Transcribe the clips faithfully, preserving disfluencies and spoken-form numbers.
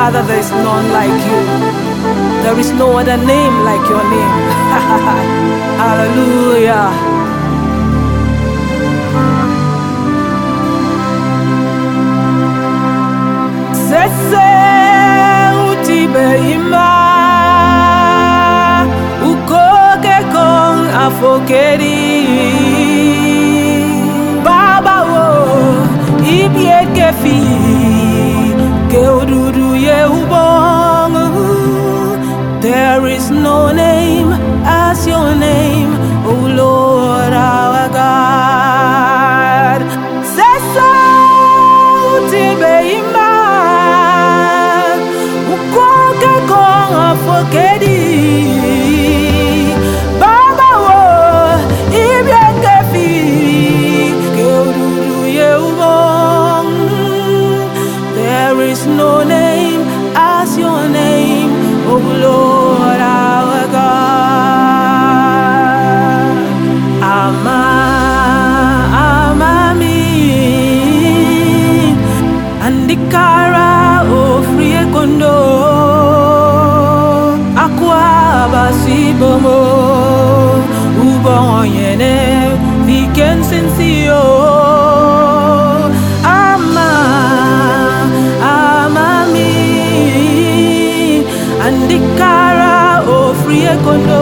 Father, there is none like you. There is no other name like your name. Hallelujah. Sese utibe ima ukoke kong afokeri Baba wo ibie kefi ke odudu ye ubong. There is no name as your name, O Lord our God. Sese utibe ima ukoke kong afokeri Baba wo ibie kefi ke odudu ye ubong. There is no name as your name, O Lord our God. Ama amami andikara ofrie kondo akwa basibomo ubon yene viken sensio. Ama amami andikara ofrie kondo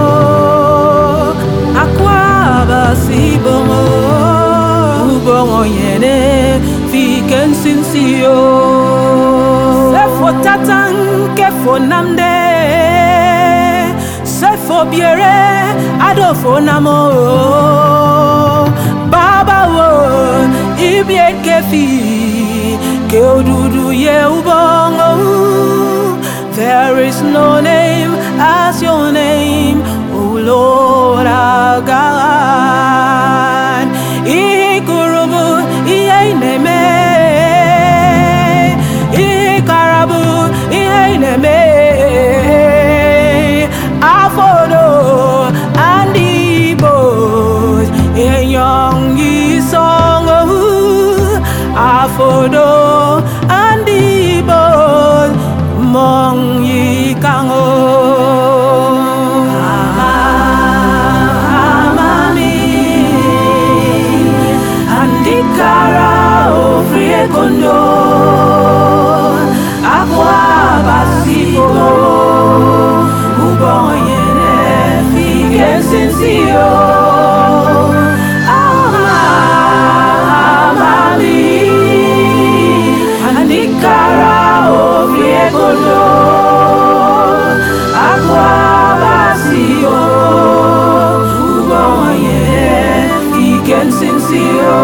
akwa basibomo ubon yene viken sensio. Sefo tatan kefo namde sefo biere adofo namo Baba wo ibie kefi ke odudu ye ubongo. There is no name as your name, O Lord our God. Ikurubu iyaineme, ikarabu iyaineme, afodo andibos enyong isongo, afodo andibos mong yikango. Ama amami andikara ofrie kondo akwa basibo ubon yene fike sensio. Ama amami andikara ofrie kondo akwa basio ubon yene fike sensio.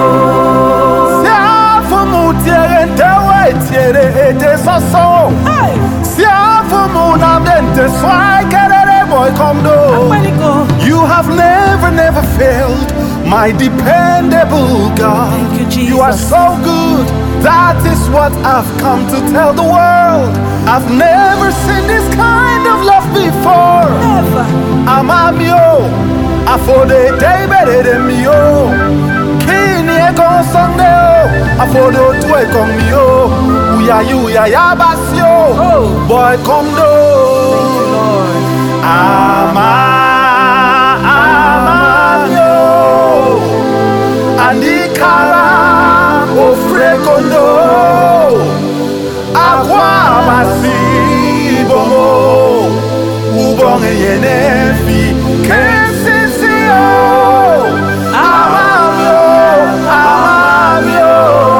You have never, never failed, my dependable God. Thank you, Jesus. You are so good. That is what I've come to tell the world. I've never seen this kind of love before. Never. Amamio, afode David mio. Kini eko Sunday, afode otwe komio. Uya uya ya basio. Boy come do. Lord. Ama amamio andikara ofre kondo akwa basibomo ubon yene fi kensisio. Amamio amamio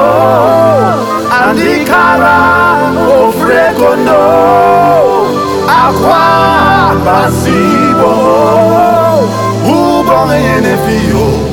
andikara ofre kondo akwa basibo ubon yene fi yo.